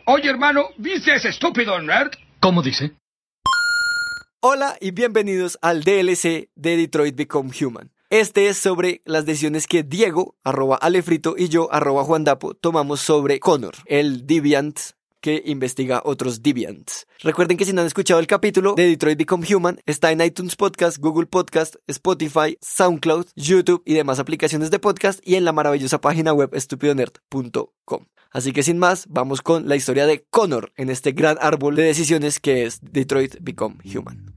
Oye, hermano, ¿viste a ese estúpido nerd? ¿Cómo dice? Hola y bienvenidos al DLC de Detroit Become Human. Este es sobre las decisiones que Diego, @alefrito, y yo, @juandapo, tomamos sobre Connor, el Deviant que investiga otros Deviants. Recuerden que si no han escuchado el capítulo de Detroit Become Human, está en iTunes Podcast, Google Podcast, Spotify, SoundCloud, YouTube y demás aplicaciones de podcast y en la maravillosa página web estupidonerd.com. Así que sin más, vamos con la historia de Connor en este gran árbol de decisiones que es Detroit Become Human.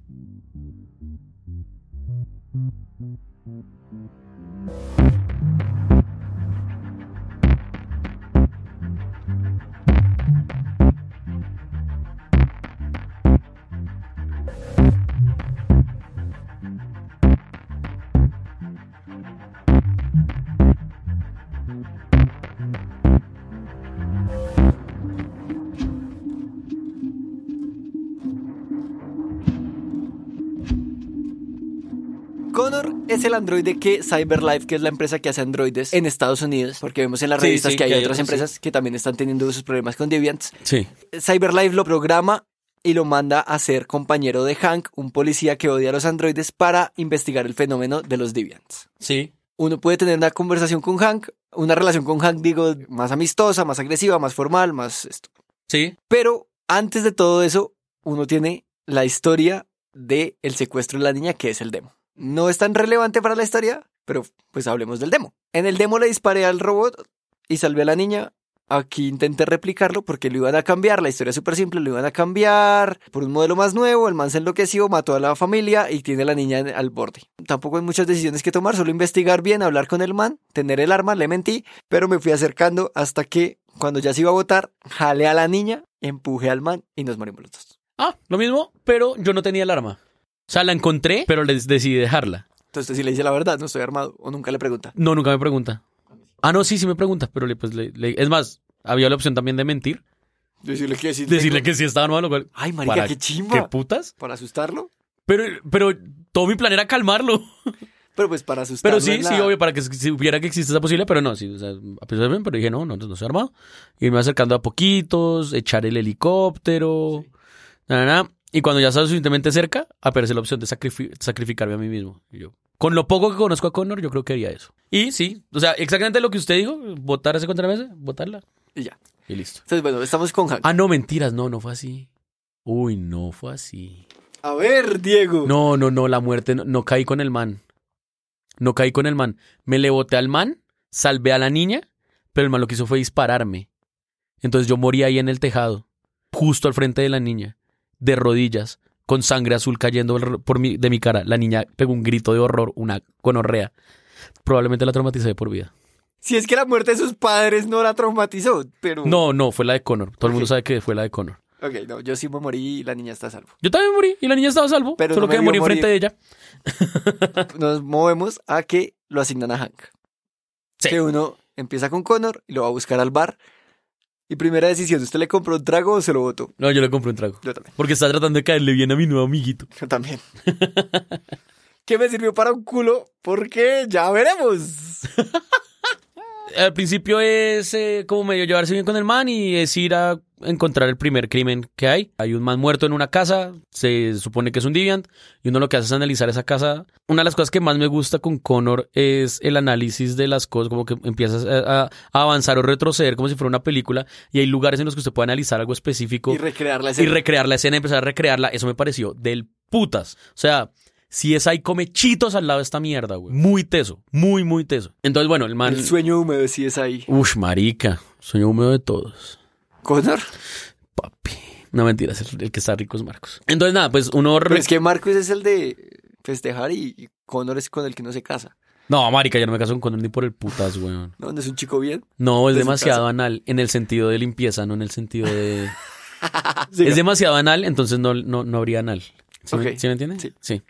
Connor es el androide que CyberLife, que es la empresa que hace androides en Estados Unidos, porque vemos en las revistas que hay otras empresas que también están teniendo sus problemas con Deviants. Sí. CyberLife lo programa y lo manda a ser compañero de Hank, un policía que odia a los androides, para investigar el fenómeno de los Deviants. Sí. Uno puede tener una conversación con Hank, una relación con Hank, digo, más amistosa, más agresiva, más formal, más esto. Sí. Pero antes de todo eso, uno tiene la historia del secuestro de la niña, que es el demo. No es tan relevante para la historia, pero pues hablemos del demo. En el demo le disparé al robot y salvé a la niña. Aquí intenté replicarlo porque lo iban a cambiar. La historia es súper simple, lo iban a cambiar por un modelo más nuevo. El man se enloqueció, mató a la familia y tiene a la niña al borde. Tampoco hay muchas decisiones que tomar, solo investigar bien, hablar con el man, tener el arma, le mentí, pero me fui acercando hasta que cuando ya se iba a botar, jalé a la niña, empujé al man y nos morimos los dos. Ah, lo mismo, pero yo no tenía el arma. O sea, la encontré, pero decidí dejarla. Entonces si le dice la verdad, no estoy armado, o nunca le pregunta. No, nunca me pregunta. Ah, no, sí me pregunta, pero es más, había la opción también de mentir. Decirle que sí. Decirle que sí estaba armado, lo cual... Ay, marica, qué chimba. ¿Qué putas? ¿Para asustarlo? Pero todo mi plan era calmarlo. Pero pues para asustarlo. Pero sí, obvio, para que supiera que existe esa posibilidad, pero no, sí, o sea, a pesar de bien, pero dije, no se ha armado. Irme acercando a poquitos, echar el helicóptero, nada. Y cuando ya estaba suficientemente cerca, aparece la opción de sacrificarme a mí mismo. Y yo, con lo poco que conozco a Connor, yo creo que haría eso. Y sí, o sea, exactamente lo que usted dijo, botar ese contramesa, botarla. Y ya. Y listo. Entonces, bueno, estamos con Hank. Ah, no, mentiras, no fue así. Uy, no fue así. A ver, Diego. No, la muerte, no caí con el man. No caí con el man. Me le boté al man, salvé a la niña, pero el man lo que hizo fue dispararme. Entonces yo morí ahí en el tejado, justo al frente de la niña, de rodillas, con sangre azul cayendo de mi cara. La niña pegó un grito de horror, una gonorrea. Probablemente la traumaticé por vida. Si es que la muerte de sus padres no la traumatizó, pero... No, fue la de Connor. Todo el mundo sabe que fue la de Connor. Ok, no, yo sí me morí y la niña está a salvo. Yo también morí y la niña estaba a salvo, pero solo no que me morí vio enfrente de ella. Nos movemos a que lo asignan a Hank. Sí. Que uno empieza con Connor y lo va a buscar al bar. Y primera decisión, ¿usted le compró un trago o se lo botó? No, yo le compré un trago. Yo también. Porque está tratando de caerle bien a mi nuevo amiguito. Yo también. ¿Qué me sirvió para un culo? Porque ya veremos. Al principio es como medio llevarse bien con el man y es ir a encontrar el primer crimen que hay. Hay un man muerto en una casa, se supone que es un Deviant, y uno lo que hace es analizar esa casa. Una de las cosas que más me gusta con Connor es el análisis de las cosas, como que empiezas a avanzar o retroceder como si fuera una película, y hay lugares en los que usted puede analizar algo específico. Y recrear la escena. Y recrear la escena, empezar a recrearla. Eso me pareció del putas. O sea... Si es ahí, come chitos al lado de esta mierda, güey. Muy teso. Muy, muy teso. Entonces, bueno, el man... El sueño húmedo sí es ahí. Ush, marica. Sueño húmedo de todos. ¿Connor? Papi. No, mentira. Es el que está rico es Marcos. Entonces, nada, pues uno... Pero es que Marcos es el de festejar y Connor es con el que no se casa. No, marica, ya no me caso con Connor ni por el putas, güey. ¿No es un chico bien? No, es demasiado anal. En el sentido de limpieza, no en el sentido de... Sí, es demasiado anal, entonces no habría anal. ¿Sí, okay. ¿Sí me entiendes? Sí.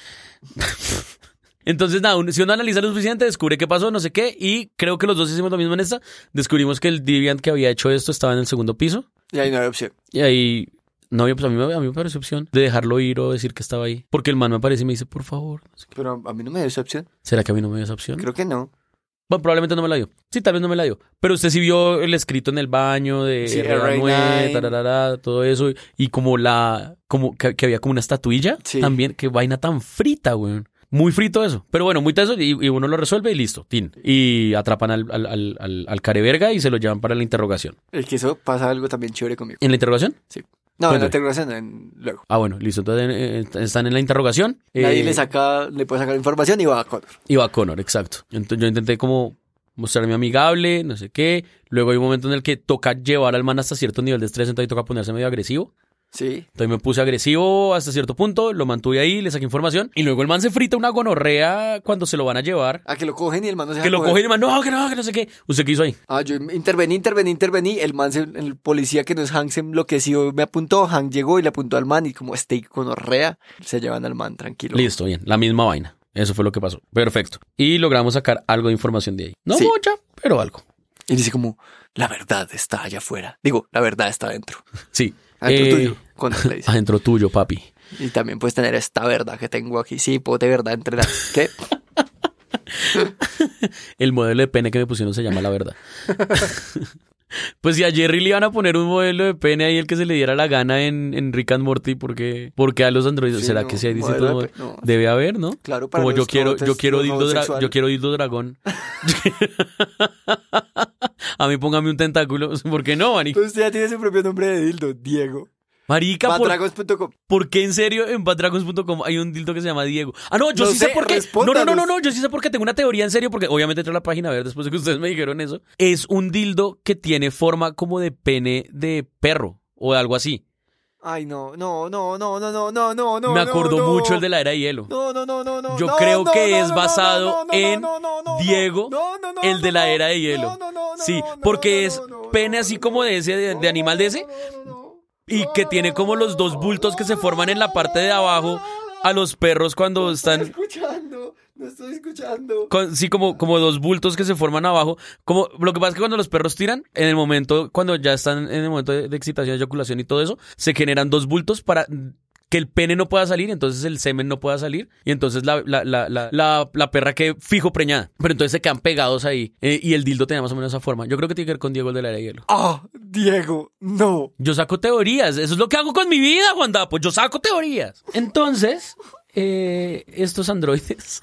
Entonces, nada, si uno analiza lo suficiente, descubre qué pasó, no sé qué, y creo que los dos hicimos lo mismo en esta. Descubrimos que el Deviant que había hecho esto estaba en el segundo piso. Y ahí no había opción. Y ahí, no, pues a mí me pareció opción de dejarlo ir o decir que estaba ahí. Porque el man me aparece y me dice, por favor. No sé qué. Pero a mí no me dio esa opción. ¿Será que a mí no me dio esa opción? Creo que no. Bueno, probablemente no me la dio. Sí, tal vez no me la dio. Pero usted sí vio el escrito en el baño de Sí, RA9, RA9. todo eso. Y como que había como una estatuilla Sí. también. Qué vaina tan frita, güey. Muy frito eso. Pero bueno, muy teso y uno lo resuelve y listo. Tin. Y atrapan al careverga y se lo llevan para la interrogación. Es que eso pasa algo también chévere conmigo. ¿En la interrogación? Sí. No, en la Cuéntame. interrogación, luego. Ah, bueno, listo. Entonces están en la interrogación. Nadie le puede sacar información y va a Connor. Y va Connor, exacto. Entonces yo intenté como mostrarme amigable, no sé qué. Luego hay un momento en el que toca llevar al man hasta cierto nivel de estrés, entonces toca ponerse medio agresivo. Sí. Entonces me puse agresivo hasta cierto punto, lo mantuve ahí, le saqué información. Y luego el man se frita una gonorrea cuando se lo van a llevar. A que lo cogen y el man no se Que deja lo coger. coge y el man, no, que no sé qué. ¿Usted qué hizo ahí? Ah, yo intervení. El man, el policía que no es Hank se enloqueció, me apuntó. Hank llegó y le apuntó al man y como gonorrea, se llevan al man tranquilo. Listo, bien, la misma vaina. Eso fue lo que pasó. Perfecto. Y logramos sacar algo de información de ahí. No Sí. mucha, pero algo. Y dice como, la verdad está allá afuera. Digo, la verdad está adentro. Sí. Adentro tuyo. Connor le dice. Adentro tuyo, papi. Y también puedes tener esta verdad que tengo aquí. Sí, puedo de verdad entrenar. ¿Qué? El modelo de pene que me pusieron se llama La Verdad. Pues si a Jerry le iban a poner un modelo de pene ahí el que se le diera la gana en Rick and Morty, porque a los androides, Sí, ¿será no, que sí hay modelo distintos de modelos? no. Debe haber, ¿no? Claro, para Como los yo quiero dildo homosexuales. yo quiero dildo dragón. A mí póngame un tentáculo, ¿por qué no, marica? Pues ya tiene su propio nombre de dildo, Diego. Marica, Badragons.com. ¿por qué en serio en baddragons.com hay un dildo que se llama Diego? Ah, no, yo No sí sé sé, por qué. respóndanos. No, yo sí sé por qué tengo una teoría en serio, porque obviamente entré a la página a ver después de que ustedes me dijeron eso. Es un dildo que tiene forma como de pene de perro o de algo así. Ay, no. Me acordó mucho el de la era de hielo. No. Yo creo que es basado en Diego, el de la era de hielo. Sí, porque es pene así como de ese, de animal de ese, y que tiene como los dos bultos que se forman en la parte de abajo a los perros cuando están... No estoy escuchando. Sí, como dos bultos que se forman abajo. Como, lo que pasa es que cuando los perros tiran, en el momento, cuando ya están en el momento de excitación, eyaculación y todo eso, se generan dos bultos para que el pene no pueda salir, entonces el semen no pueda salir, y entonces la perra quede fijo preñada. Pero entonces se quedan pegados ahí, y el dildo tenía más o menos esa forma. Yo creo que tiene que ver con Diego, el de la era de hielo. Ah, Diego, no. Yo saco teorías, eso es lo que hago con mi vida, Juan Dapo, yo saco teorías. Entonces, estos androides...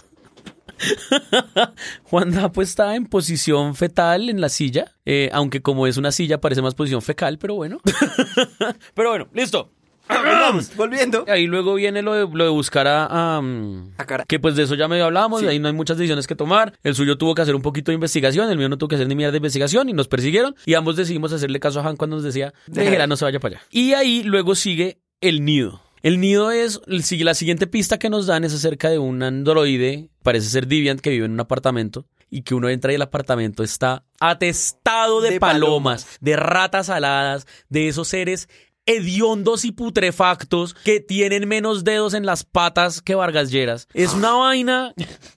Juan Dapo está en posición fetal en la silla, aunque como es una silla parece más posición fecal, pero bueno. Pero bueno, listo. Vamos, volviendo. Ahí luego viene lo de buscar a Cara. que pues de eso ya medio hablamos, Sí. de ahí no hay muchas decisiones que tomar. El suyo tuvo que hacer un poquito de investigación, el mío no tuvo que hacer ni mierda de investigación y nos persiguieron y ambos decidimos hacerle caso a Han cuando nos decía, déjela, no se vaya para allá. Y ahí luego sigue el nido. El nido la siguiente pista que nos dan es acerca de un androide, parece ser Deviant, que vive en un apartamento y que uno entra y el apartamento está atestado de palomas, de ratas aladas, de esos seres hediondos y putrefactos que tienen menos dedos en las patas que Vargas Lleras. Es una vaina...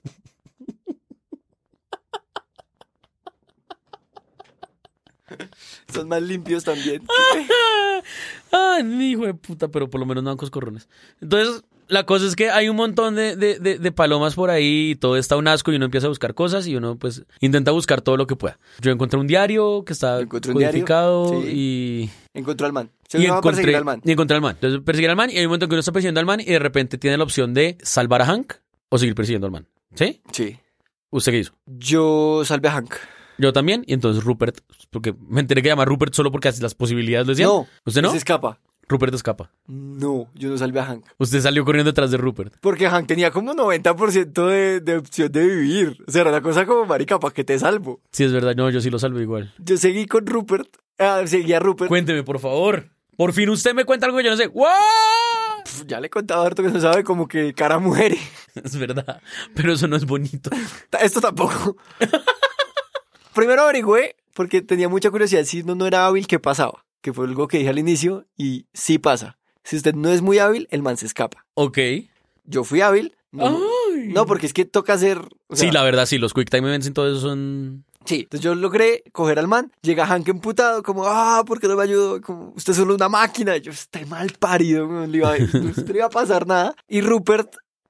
Son más limpios también. Ay, hijo de puta, pero por lo menos no dan coscorrones. Entonces, la cosa es que hay un montón de palomas por ahí y todo está un asco y uno empieza a buscar cosas y uno pues intenta buscar todo lo que pueda. Yo encontré un diario que está Encontré un diario, codificado sí. y Encontró al man. Se va a perseguir al man. y encontré al man. Entonces perseguir al man y hay un momento en que uno está persiguiendo al man y de repente tiene la opción de salvar a Hank o seguir persiguiendo al man. ¿Sí? Sí. ¿Usted qué hizo? Yo salvé a Hank. Yo también, y entonces Rupert, porque me enteré que llama Rupert solo porque las posibilidades lo decían. No. ¿Usted no? Se escapa. Rupert escapa. No, yo no salvé a Hank. Usted salió corriendo detrás de Rupert. Porque Hank tenía como 90% de opción de vivir. O sea, era una cosa como, marica, ¿para qué te salvo? Sí, es verdad, no, yo sí lo salvo igual. Yo seguí con Rupert. Seguí a Rupert. Cuénteme, por favor. Por fin usted me cuenta algo que yo no sé. ¡Wow! Ya le he contado a harto que no sabe como que cara muere. Es verdad, pero eso no es bonito. Esto tampoco. Primero averigüé, porque tenía mucha curiosidad si uno no era hábil, ¿qué pasaba? Que fue algo que dije al inicio, y sí pasa. Si usted no es muy hábil, el man se escapa. Ok. Yo fui hábil. No, Ay. no, porque es que toca hacer... o sea, Sí, la verdad, sí, los Quick Time Events y todo eso son... Sí, entonces yo logré coger al man. Llega Hank emputado, como, ¿por qué no me ayudó? Como, usted es solo una máquina. Y yo, estoy mal parido, no le iba a pasar nada. Y Rupert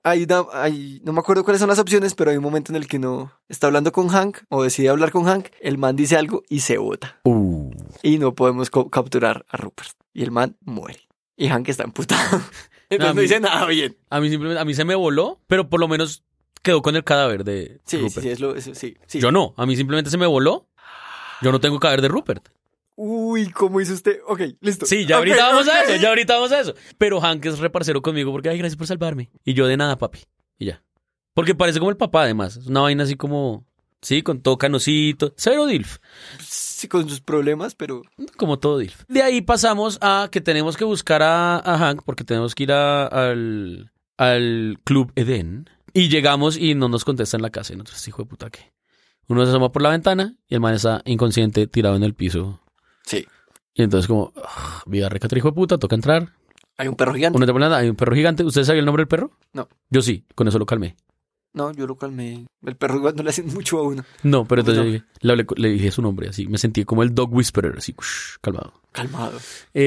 no me acuerdo cuáles son las opciones, pero hay un momento en el que uno está hablando con Hank o decide hablar con Hank, el man dice algo y se bota. Y no podemos capturar a Rupert. Y el man muere. Y Hank está emputado. Entonces no dice nada bien. A mí se me voló, pero por lo menos quedó con el cadáver de Sí, Rupert. sí. Yo no, a mí simplemente se me voló. Yo no tengo cadáver de Rupert. Uy, ¿cómo hizo usted? Ok, listo. Sí, ya ahorita vamos a eso. Pero Hank es reparcero conmigo porque, ay, gracias por salvarme. Y yo de nada, papi. Y ya. Porque parece como el papá, además. Es una vaina así como, sí, con todo canosito. Cero DILF. Sí, con sus problemas, pero... Como todo DILF. De ahí pasamos a que tenemos que buscar a Hank porque tenemos que ir al Club Eden. Y llegamos y no nos contesta en la casa. Y nosotros, hijo de puta, ¿qué? Uno se asoma por la ventana y el man está inconsciente, tirado en el piso. Sí. Y entonces como, vida recatra, hijo de puta, toca entrar. Hay un perro gigante. Hay un perro gigante. ¿Usted sabía el nombre del perro? No. Yo sí, con eso lo calmé. No, yo lo calmé. El perro igual no le hacen mucho a uno. No, pero entonces le dije su nombre, así. Me sentí como el dog whisperer, así, calmado. Calmado.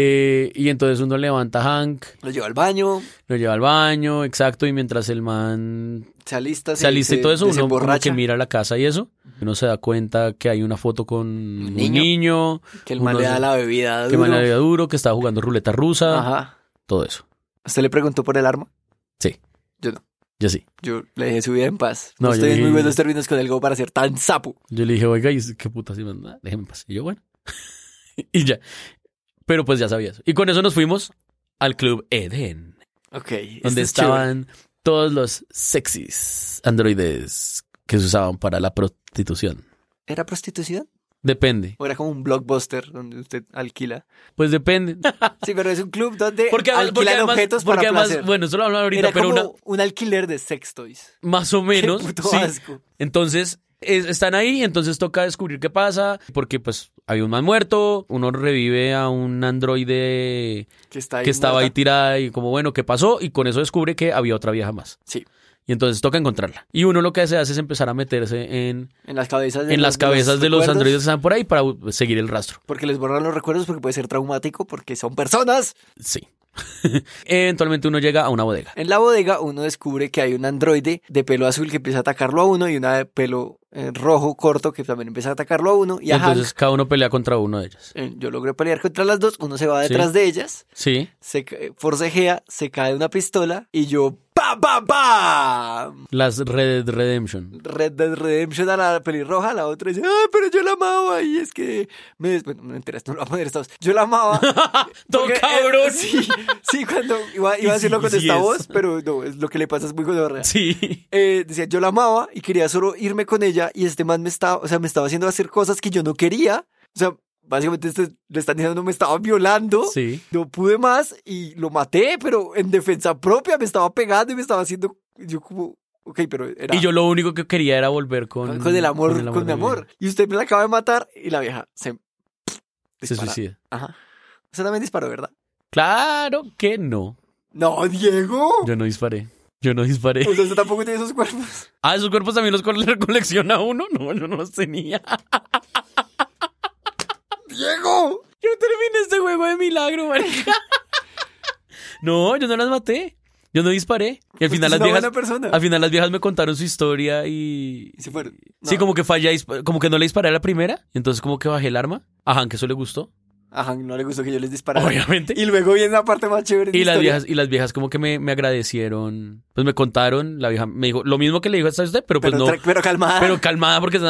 Y entonces uno levanta a Hank. Lo lleva al baño, exacto. Y mientras el man se alista y todo eso, uno como que mira la casa y eso. Uno se da cuenta que hay una foto con un niño. Que el man le da la bebida duro. Que el man le da la bebida duro, que estaba jugando ruleta rusa. Ajá. Todo eso. ¿Usted le preguntó por el arma? Sí. Yo no. Yo sí. Yo le dejé su vida en paz. No, estoy en muy buenos términos con el Go para ser tan sapo. Yo le dije, oiga, ¿y qué puta? Así, déjeme en paz. Y yo, bueno. Y ya. Pero pues ya sabía eso. Y con eso nos fuimos al Club Eden. Ok. Donde estaban todos los sexys androides que se usaban para la prostitución. ¿Era prostitución? Depende. ¿O era como un blockbuster donde usted alquila? Pues depende. Sí, pero es un club donde alquilan además, objetos para placer. Bueno, eso lo hablamos ahorita, era pero como un alquiler de sex toys. Más o menos. Qué puto sí. asco. Entonces, están ahí, entonces toca descubrir qué pasa, porque pues había un man muerto, uno revive a un androide que estaba ahí tirada y como, bueno, ¿qué pasó? Y con eso descubre que había otra vieja más. Sí. Y entonces toca encontrarla. Y uno lo que hace es empezar a meterse en las cabezas de los androides que están por ahí para seguir el rastro. Porque les borran los recuerdos, porque puede ser traumático, porque son personas. Sí. Eventualmente uno llega a una bodega. En la bodega uno descubre que hay un androide de pelo azul que empieza a atacarlo a uno y una de pelo rojo corto que también empieza a atacarlo a uno. Y entonces Hank, cada uno pelea contra uno de ellas. Yo logré pelear contra las dos, uno se va detrás de ellas. Sí. Se forcejea, se cae una pistola y yo ¡pam, pam, pam! Las Red Dead Redemption. Red Dead Redemption a la pelirroja, la otra dice, ¡ay, pero yo la amaba! Y es que bueno, no me enteras, no lo voy a poner Estados. Yo la amaba. ¡Todo cabrón! Sí, cuando iba a decirlo con esta voz, pero no, es lo que le pasa es muy gonorrea. Sí. Decía, yo la amaba y quería solo irme con ella y este man me estaba haciendo hacer cosas que yo no quería. O sea, básicamente le están diciendo, me estaba violando. Sí. No pude más y lo maté, pero en defensa propia me estaba pegando y me estaba haciendo... Yo como... Ok, pero era... Y yo lo único que quería era volver con el amor, con mi amor. Y usted me la acaba de matar y la vieja se suicida. Ajá. Usted también disparó, ¿verdad? Claro que no. No, Diego. Yo no disparé. Usted tampoco tiene esos cuerpos. Ah, ¿esos cuerpos también los colecciona uno? No, yo no los tenía. ¡Diego! Yo terminé este juego de milagro, marica. No, yo no las maté. Yo no disparé. Y al final las viejas me contaron su historia y se fueron. No. Sí, como que como que no le disparé a la primera. Entonces como que bajé el arma. Ajá, que eso le gustó. Ajá, no le gustó que yo les disparara. Obviamente. Y luego viene la parte más chévere. Y las viejas como que me agradecieron. Pues me contaron. La vieja me dijo lo mismo que le dijo a usted, pero pues no. Pero calmada. Pero calmada porque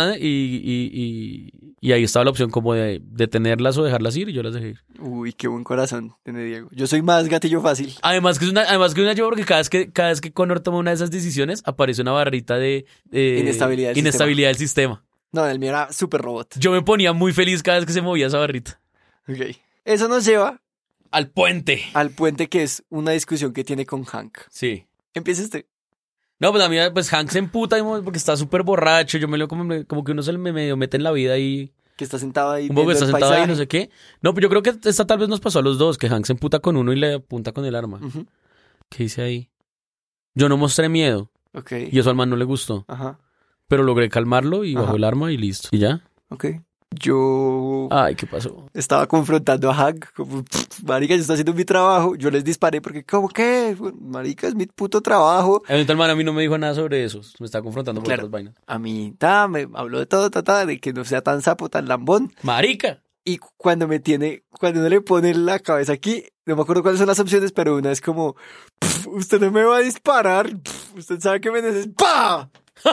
y ahí estaba la opción como de detenerlas o dejarlas ir y yo las dejé ir. Uy, qué buen corazón tiene Diego. Yo soy más gatillo fácil. Además que una lleva porque cada vez que Connor toma una de esas decisiones aparece una barrita de inestabilidad del sistema. No, el mío era súper robot. Yo me ponía muy feliz cada vez que se movía esa barrita. Ok. Eso nos lleva al puente. Al puente, que es una discusión que tiene con Hank. Sí. Empieza usted. No, pues a mí, pues Hank se emputa porque está súper borracho. Yo me leo como que uno se me medio mete en la vida y... Que está sentado ahí. Un poco que está sentado ahí, no sé qué. No, pues yo creo que esta tal vez nos pasó a los dos, que Hank se emputa con uno y le apunta con el arma. Uh-huh. ¿Qué dice ahí? Yo no mostré miedo. Ok. Y eso al man no le gustó. Ajá. Pero logré calmarlo y bajó el arma y listo. ¿Y ya? Ok. Yo Ay, ¿qué pasó? estaba confrontando a Hank, como, marica, yo estoy haciendo mi trabajo. Yo les disparé porque, ¿cómo qué? Marica, es mi puto trabajo. El hermano a mí no me dijo nada sobre eso. Me está confrontando por Claro. otras vainas. A mí, me habló de todo, de que no sea tan sapo, tan lambón. ¡Marica! Y cuando uno le pone la cabeza aquí, no me acuerdo cuáles son las opciones, pero una es como, usted no me va a disparar, usted sabe que me necesita. ¡Pah!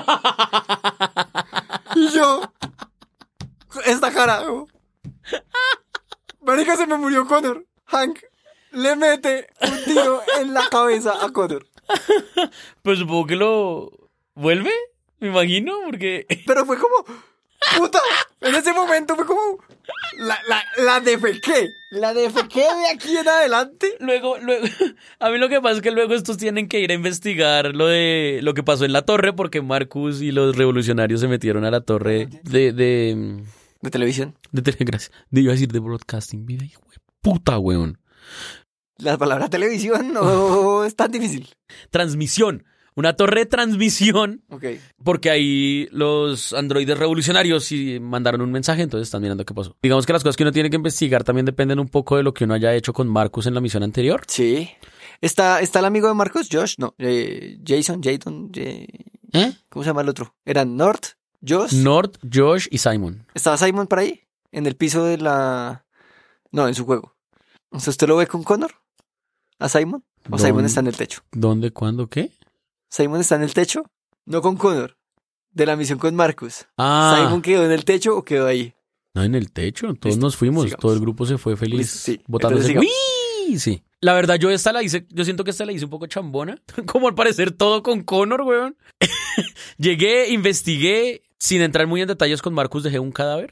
Y yo, esta carajo. Marica, se me murió Connor. Hank le mete un tiro en la cabeza a Connor. Pues supongo que lo vuelve, me imagino, porque... Pero fue como, puta, en ese momento fue como, la defequé. La defequé de aquí en adelante. Luego, a mí lo que pasa es que luego estos tienen que ir a investigar lo que pasó en la torre, porque Marcus y los revolucionarios se metieron a la torre de televisión. gracias. Iba a decir de broadcasting, vida, hijo de puta, weón. La palabra televisión no es tan difícil. Transmisión. Una torre de transmisión, Ok. porque ahí los androides revolucionarios sí mandaron un mensaje, entonces están mirando qué pasó. Digamos que las cosas que uno tiene que investigar también dependen un poco de lo que uno haya hecho con Marcus en la misión anterior. Sí. ¿Está el amigo de Marcos? Josh, no. Jason, ¿cómo se llama el otro? Eran North, Josh. Nord, Josh y Simon. ¿Estaba Simon por ahí? En el piso de la... No, en su juego. O sea, ¿usted lo ve con Connor? ¿A Simon? ¿O Simon está en el techo? ¿Dónde? ¿Cuándo? ¿Qué? ¿Simon está en el techo? No con Connor. De la misión con Marcus. Ah. ¿Simon quedó en el techo o quedó ahí? No, en el techo. Todos Listo, nos fuimos. sigamos. Todo el grupo se fue feliz. Listo, sí. Botándose. Entonces, ¡Uy! Sí. La verdad, yo siento que esta la hice un poco chambona. Como al parecer todo con Connor, weón. Llegué, investigué. Sin entrar muy en detalles con Marcus, dejé un cadáver.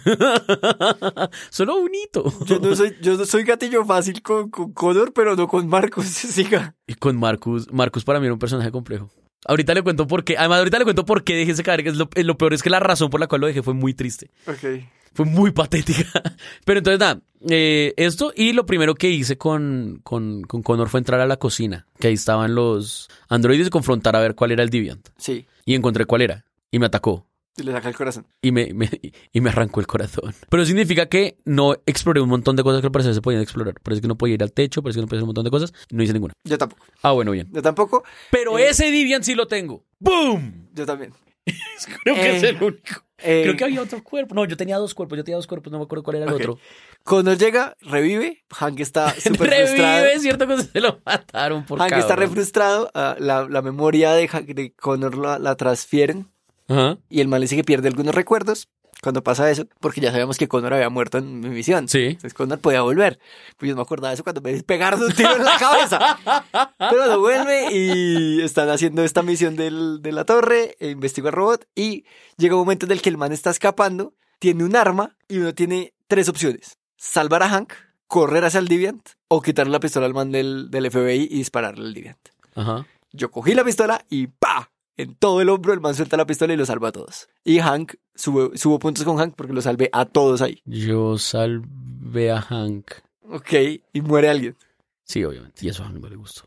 Solo un hito. Yo no soy gatillo fácil con Connor, pero no con Marcus. Siga. Y con Marcus para mí era un personaje complejo. Ahorita le cuento por qué. Además, ahorita le cuento por qué dejé ese cadáver. Que lo peor es que la razón por la cual lo dejé fue muy triste. Ok. Fue muy patética. Pero entonces, nada, esto y lo primero que hice con Connor fue entrar a la cocina, que ahí estaban los androides, y confrontar a ver cuál era el Deviant. Sí. Y encontré cuál era. Y me atacó. Y le saca el corazón. Y me arrancó el corazón. Pero significa que no exploré un montón de cosas que al parecer se podían explorar. Parece que no podía ir al techo, parece que no podía hacer un montón de cosas. No hice ninguna. Yo tampoco. Ah, bueno, bien. Yo tampoco. Pero ese Deviant sí lo tengo. ¡Boom! Yo también. Creo que es el único. Creo que había había otro cuerpo. No, yo tenía dos cuerpos, no me acuerdo cuál era el Ok. otro. Connor llega, revive. Hank está súper frustrado. Revive, cierto que se lo mataron por Hank está re cabrón. frustrado. La memoria de Connor la transfieren. Ajá. Y el man le dice que pierde algunos recuerdos cuando pasa eso, porque ya sabíamos que Connor había muerto en mi misión. Sí. Entonces Connor podía volver. Pues yo no me acordaba de eso cuando me pegaron un tiro en la cabeza. Pero no vuelve y están haciendo esta misión de la torre, investiga al robot y llega un momento en el que el man está escapando, tiene un arma y uno tiene tres opciones. Salvar a Hank, correr hacia el Deviant o quitarle la pistola al man del FBI y dispararle al Deviant. Ajá. Yo cogí la pistola y ¡pa! En todo el hombro el man suelta la pistola y lo salva a todos. Y Hank, subo puntos con Hank porque lo salvé a todos ahí. Yo salvé a Hank. Ok, y muere alguien. Sí, obviamente. Y eso a Hank no le gustó.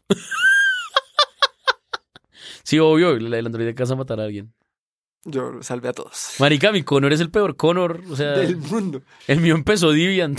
Sí, obvio. El androide casa a matar a alguien. Yo lo salvé a todos. Marica, mi Connor es el peor Connor. O sea, Del mundo. el mío empezó Deviant.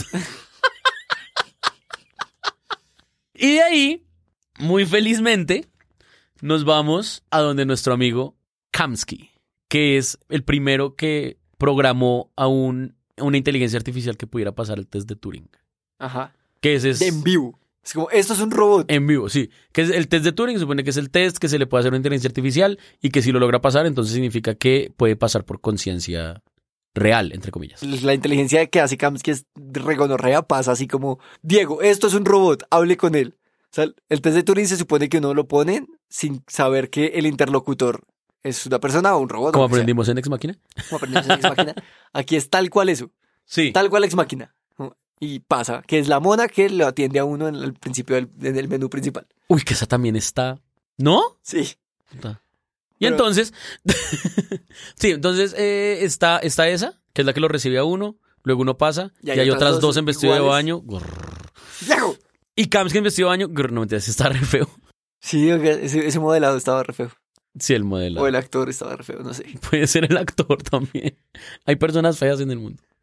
Y de ahí, muy felizmente, nos vamos a donde nuestro amigo Kamsky, que es el primero que programó a una inteligencia artificial que pudiera pasar el test de Turing. Ajá. Que ese es En vivo. Es como, esto es un robot. en vivo, sí. Que es el test de Turing, supone que es el test que se le puede hacer a una inteligencia artificial y que si lo logra pasar, entonces significa que puede pasar por conciencia real, entre comillas. La inteligencia que hace Kamsky es regonorrea, pasa así como, Diego, esto es un robot, hable con él. O sea, el test de Turing se supone que uno lo pone sin saber que el interlocutor es una persona o un robot. Como o lo que sea. aprendimos en Ex Machina. Como aprendimos en Ex Machina. Aquí es tal cual eso. Sí. Tal cual Ex Machina. Y pasa, que es la mona que lo atiende a uno en el principio en el menú principal. Uy, que esa también está. ¿No? Sí. Puta. Y Pero- entonces, sí, entonces está esa, que es la que lo recibe a uno, luego uno pasa, y hay otras dos en vestido de iguales. baño. ¡Diego! Y Kamsky en vestido de baño, no me sí está re feo. Sí, ese modelado estaba re feo. Sí, el modelo. O el actor estaba re feo, no sé. Puede ser el actor también. Hay personas feas en el mundo.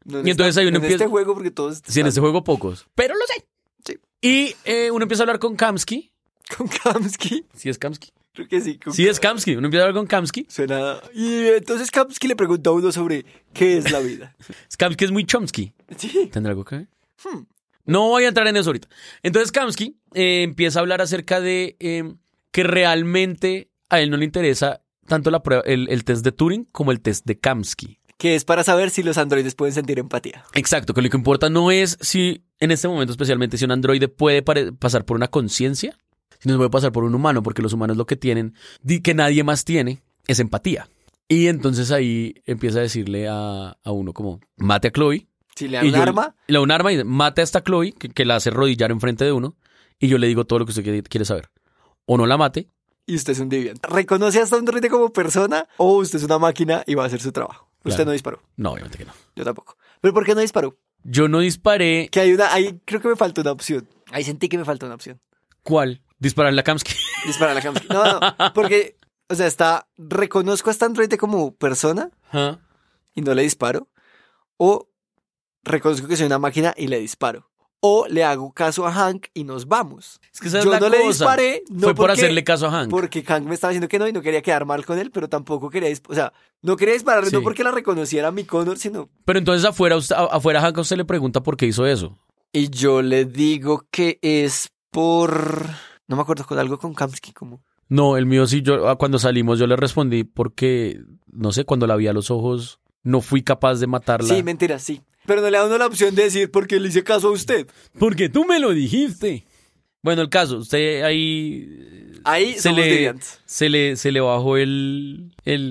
No Y entonces ahí uno en empieza... este juego porque todos... Sí, en este juego pocos, pero lo sé. Sí. Y uno empieza a hablar con Kamsky. Con Kamsky. ¿Sí es Kamsky? Creo que sí. Sí es Kamsky. Uno empieza a hablar con Kamsky. Suena... Y entonces Kamsky le pregunta a uno sobre qué es la vida. Kamsky es muy Chomsky. Sí. ¿Tendrá algo que ver? No voy a entrar en eso ahorita. Entonces Kamsky empieza a hablar acerca de que realmente a él no le interesa tanto la prueba, el test de Turing como el test de Kamsky. Que es para saber si los androides pueden sentir empatía. Exacto, que lo que importa no es si, en este momento especialmente, si un androide puede pasar por una conciencia, sino puede pasar por un humano, porque los humanos lo que tienen, que nadie más tiene, es empatía. Y entonces ahí empieza a decirle a uno como, mate a Chloe. Si le dan un arma... Le da un arma y mate a esta Chloe, que la hace rodillar enfrente de uno, y yo le digo todo lo que usted quiere saber. O no la mate. Y usted es un deviant. ¿Reconoce a este androide como persona o usted es una máquina y va a hacer su trabajo? Usted Claro. no disparó. No, obviamente que no. Yo tampoco. ¿Pero por qué no disparó? Yo no disparé. Que ahí creo que me faltó una opción. Ahí sentí que me faltó una opción. ¿Cuál? Dispararle a Kamsky. Disparar a la Kamsky. No, porque, o sea, reconozco a este androide como persona Ajá. y no le disparo. O reconozco que soy una máquina y le disparo. O le hago caso a Hank y nos vamos. Es que esa es Yo la no cosa. le disparé. No Fue por porque- hacerle caso a Hank. Porque Hank me estaba diciendo que no y no quería quedar mal con él, pero tampoco quería disparar. O sea, no quería dispararle Sí. no porque la reconociera mi Connor, sino... Pero entonces afuera Hank a usted le pregunta por qué hizo eso. Y yo le digo que es por... No me acuerdo, con algo con Kamsky, como... No, el mío sí, cuando salimos yo le respondí porque, no sé, cuando la vi a los ojos, no fui capaz de matarla. Sí, mentira, sí. Pero no le da uno la opción de decir porque le hice caso a usted. Porque tú me lo dijiste. Bueno, el caso, usted ahí... Ahí somos deviants. se le bajó el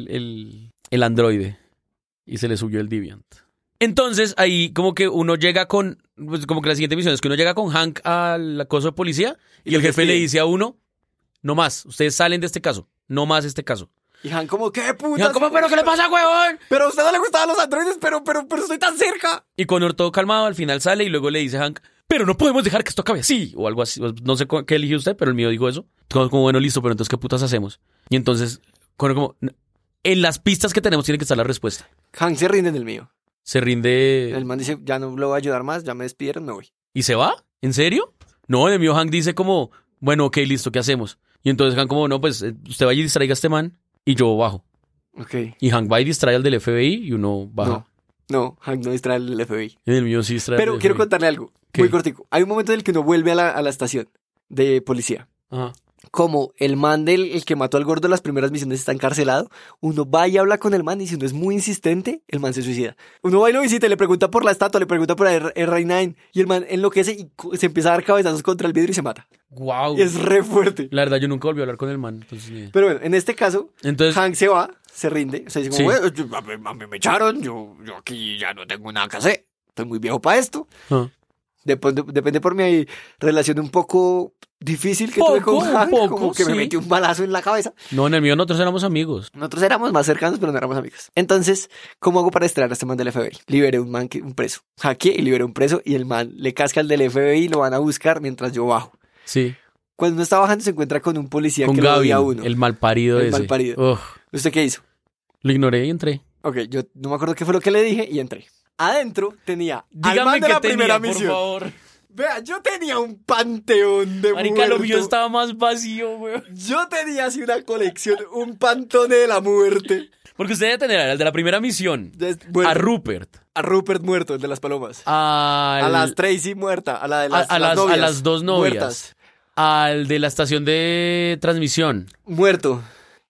androide y se le subió el Deviant. Entonces ahí como que uno llega con, pues como que la siguiente misión es que uno llega con Hank al acoso de policía y el jefe le dice a uno, no más, ustedes salen de este caso, no más este caso. Y Hank como, ¿qué puta? Y Hank como, ¿pero qué le pasa, huevón? Pero a usted no le gustaban los androides, pero estoy tan cerca. Y Connor todo calmado al final sale y luego le dice a Hank, pero no podemos dejar que esto acabe así, o algo así, no sé qué eligió usted, pero el mío dijo eso. Como bueno, listo, pero entonces ¿qué putas hacemos? Y entonces, Connor como, en las pistas que tenemos tiene que estar la respuesta. Hank se rinde en el mío. Se rinde... El man dice, ya no lo voy a ayudar más, ya me despidieron, me voy. ¿Y se va? ¿En serio? No, en el mío Hank dice como, bueno, ok, listo, ¿qué hacemos? Y entonces Hank como, no, pues usted vaya y distraiga a este man y yo bajo. Ok. Y Hank va y distrae al del FBI y uno baja. No, Hank no distrae el FBI. En el mío sí distrae Pero al del quiero FBI. contarle algo, ¿Qué? muy cortico. Hay un momento en el que uno vuelve a la estación de policía. Ajá. Como el man el que mató al gordo en las primeras misiones está encarcelado, uno va y habla con el man y si uno es muy insistente, el man se suicida. Uno va y lo visita, le pregunta por la estatua, le pregunta por R9 y el man enloquece y se empieza a dar cabezazos contra el vidrio y se mata. Wow. Y es re fuerte. La verdad, yo nunca volví a hablar con el man. Entonces, ni idea. Pero bueno, en este caso, Entonces, Hank se va, se rinde, o sea, dice como, Sí. "Bueno, a mí me echaron, yo aquí ya no tengo nada que hacer, estoy muy viejo para esto. ah, Depende por mi relación un poco difícil que tuve Poco, con Hank, poco, como que me sí. metió un balazo en la cabeza. no, en el mío nosotros éramos amigos. Nosotros éramos más cercanos, pero no éramos amigos. Entonces, ¿cómo hago para distraer a este man del FBI? Liberé un preso. Hackeé y liberé un preso y el man le casca al del FBI y lo van a buscar mientras yo bajo. Sí. Cuando uno está bajando se encuentra con un policía Con que lo Gavin, odia a uno. el malparido El ese. malparido. Ugh, ¿Usted qué hizo? lo ignoré y entré. Ok, yo no me acuerdo qué fue lo que le dije y entré. Adentro tenía al Dígame man de qué la primera tenía, por misión. favor. Vea, yo tenía un panteón de Marica, lo muertos. mío estaba más vacío, weón. Yo tenía así una colección, un pantone de la muerte. Porque usted debe tener al de la primera misión, Muerto. a Rupert, A Rupert muerto, el de las palomas. al, A las Tracy muerta, a la de las, a las las- novias. a las dos novias. Muertas. al de la estación de transmisión. Muerto.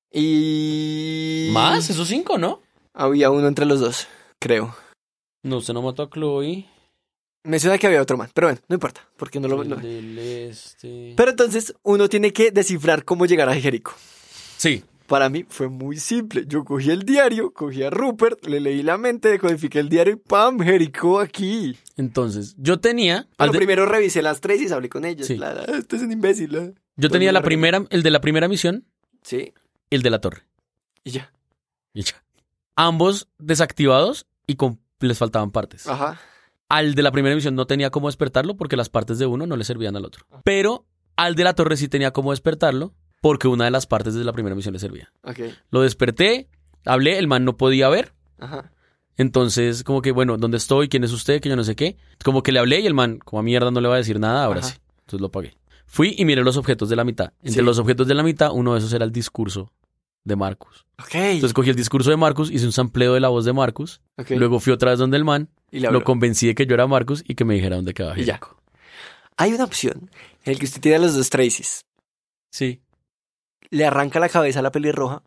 Y... ¿Más? Esos 5, ¿no? Había uno entre los dos, creo. No, usted no mató a Chloe. Me suena que había otro más, pero bueno, no importa, porque no lo... El no. del este... Pero entonces uno tiene que descifrar cómo llegar a Jericho. Sí. Para mí fue muy simple. Yo cogí el diario, cogí a Rupert, le leí la mente, decodifiqué el diario y ¡pam! Jericho aquí. Entonces, yo tenía... Pero primero revisé las tres y hablé con ellas. Sí. Este es un imbécil. Yo Todo tenía el la mundo primera, el de la primera misión, Sí, el de la torre. y ya. Y ya. Ambos desactivados y les faltaban partes. Ajá. Al de la primera misión no tenía cómo despertarlo porque las partes de uno no le servían al otro. Pero al de la torre sí tenía cómo despertarlo porque una de las partes de la primera misión le servía. Ok. Lo desperté, hablé, el man no podía ver. Ajá. Entonces, como que, bueno, ¿dónde estoy? ¿Quién es usted? Que yo no sé qué. Como que le hablé y el man, como a mierda, no le va a decir nada, ahora sí. Entonces lo pagué. Fui y miré los objetos de la mitad. Entre los objetos de la mitad, uno de esos era el discurso de Marcus. Entonces cogí el discurso de Marcus, hice un sampleo de la voz de Marcus. Luego fui otra vez donde el man, lo convencí de que yo era Marcus y que me dijera dónde quedaba Jericho. Hay una opción en la que usted tiene a los dos Tracys. Sí. Le arranca la cabeza a la pelirroja.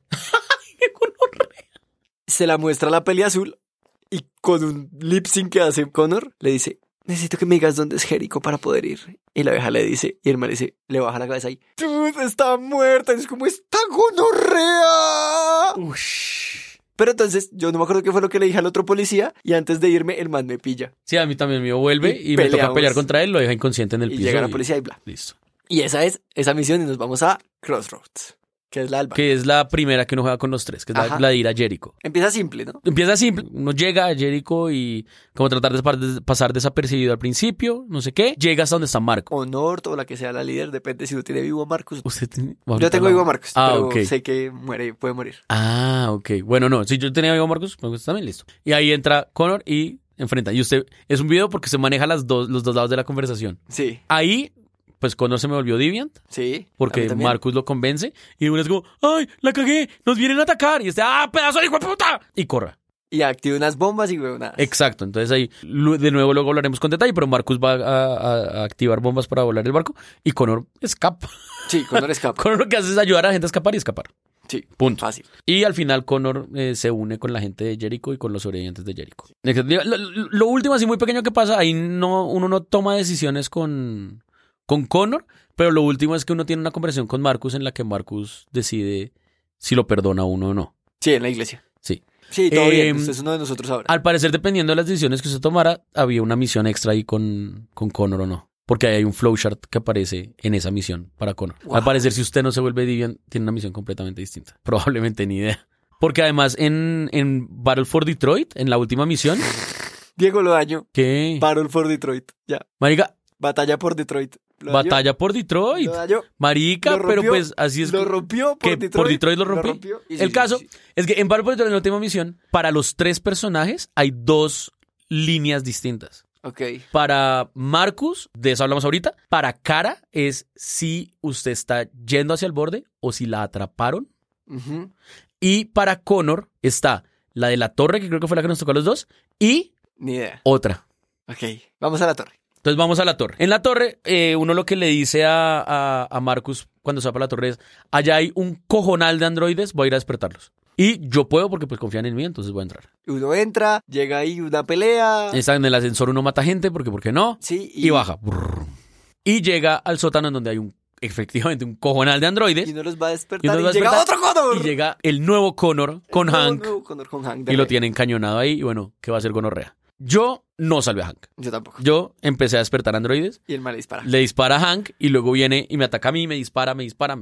Se la muestra a la peli azul y con un lip sync que hace Connor le dice, necesito que me digas dónde es Jericho para poder ir. Y la vieja le dice, y el man le dice, le baja la cabeza y está muerta. Y es como, ¡está gonorrea! Pero entonces, yo no me acuerdo qué fue lo que le dije al otro policía, y antes de irme, el man me pilla. Sí, a mí también me vuelve y me toca pelear contra él, lo deja inconsciente en el piso. Y llega la policía y bla. Listo. Y esa es esa misión y nos vamos a Crossroads, que es la del banco. Que es la primera que uno juega con los tres, que es la de ir a Jericho. Empieza simple, ¿no? Empieza simple. Uno llega a Jericho y como tratar de pasar desapercibido al principio, no sé qué. Llega hasta donde está Marcus. O Nort o la que sea la líder, depende si uno tiene vivo a Marcus. ¿Usted tiene? Yo tengo vivo a Marcus, pero okay. sé que puede morir. Ah, ok. Bueno, no, si yo tenía vivo a Marcus también listo. Y ahí entra Connor y enfrenta. Y usted, es un video porque se maneja los dos lados de la conversación. Sí. Ahí... Pues Connor se me volvió Deviant. Sí. Porque Marcus lo convence. Y uno es como, ¡ay, la cagué! ¡Nos vienen a atacar! Y ¡ah, pedazo de hijo de puta! Y corra. Y activa unas bombas y huevonadas. Exacto. Entonces ahí, de nuevo, luego hablaremos con detalle. Pero Marcus va a activar bombas para volar el barco. Y Connor escapa. Sí, Connor escapa. Connor lo que hace es ayudar a la gente a escapar y escapar. Sí. Punto. Fácil. Y al final Connor se une con la gente de Jericho y con los sobrevivientes de Jericho. Lo último, así muy pequeño que pasa, ahí uno no toma decisiones con Connor, pero lo último es que uno tiene una conversación con Marcus en la que Marcus decide si lo perdona a uno o no. Sí, en la iglesia. Sí. Sí, todo bien. Usted es uno de nosotros ahora. Al parecer, dependiendo de las decisiones que usted tomara, había una misión extra ahí con Connor o no. Porque ahí hay un flowchart que aparece en esa misión para Connor. Wow. Al parecer, si usted no se vuelve Deviant, tiene una misión completamente distinta. Probablemente ni idea. Porque además, en Battle for Detroit, en la última misión... Diego lo daño. ¿Qué? Battle for Detroit. Ya. Marica... Batalla por Detroit. Batalla por Detroit. Marica, pero pues así es. Lo rompió por Detroit. Por Detroit lo rompió. El caso es que en Battle for Detroit, en la última misión, para los tres personajes hay dos líneas distintas. Ok. Para Marcus, de eso hablamos ahorita. Para Kara es si usted está yendo hacia el borde o si la atraparon. Uh-huh. Y para Connor está la de la torre, que creo que fue la que nos tocó a los dos, y... Ni idea. Otra. Ok, vamos a la torre. Entonces vamos a la torre. En la torre, uno lo que le dice a Marcus cuando se va para la torre es, allá hay un cojonal de androides, voy a ir a despertarlos. Y yo puedo porque pues confían en mí, entonces voy a entrar. Uno entra, llega ahí una pelea. Está en el ascensor, uno mata gente, porque ¿por qué no? Sí. Y baja. Y llega al sótano en donde hay efectivamente un cojonal de androides. Y uno los va a despertar y llega otro Connor. Y llega el nuevo Connor con Hank. Nuevo Connor con Hank. Y lo tiene encañonado ahí y bueno, ¿qué va a hacer gonorrea? Yo no salvé a Hank. Yo tampoco. Yo empecé a despertar androides. Y el mal le dispara. Le dispara a Hank y luego viene y me ataca a mí, me dispara.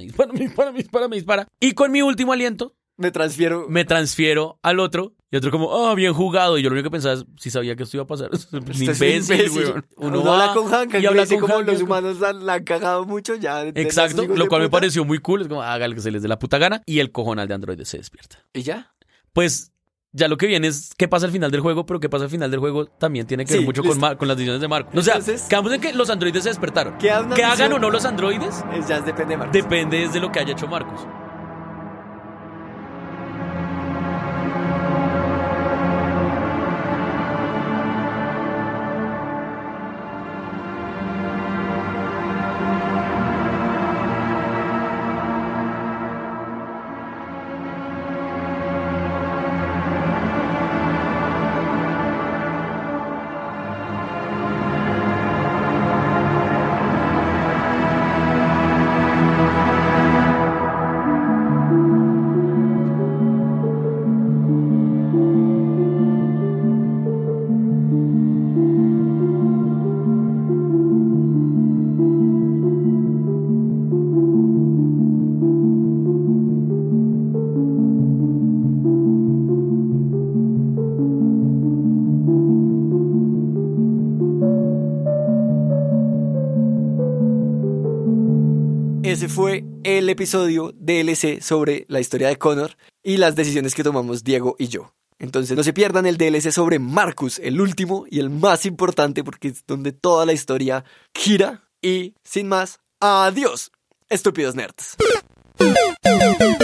Y con mi último aliento... Me transfiero al otro. Y otro como, bien jugado. Y yo lo único que pensaba es, si sabía que esto iba a pasar. Imbécil, weón. Uno habla con Hank y habla con como Hank, los humanos la han cagado mucho ya. Exacto, lo cual me pareció muy cool. Es como, hágale que se les dé la puta gana. Y el cojonal de androides se despierta. ¿Y ya? Pues... Ya lo que viene es qué pasa al final del juego, pero qué pasa al final del juego también tiene que ver mucho con las decisiones de Marcus. O sea, quedamos en que los androides se despertaron. ¿Qué hagan o no los androides? Ya depende de Marcus. Depende de lo que haya hecho Marcus. Ese fue el episodio DLC sobre la historia de Connor y las decisiones que tomamos Diego y yo. Entonces no se pierdan el DLC sobre Marcus, el último y el más importante porque es donde toda la historia gira. Y sin más, adiós, estúpidos nerds.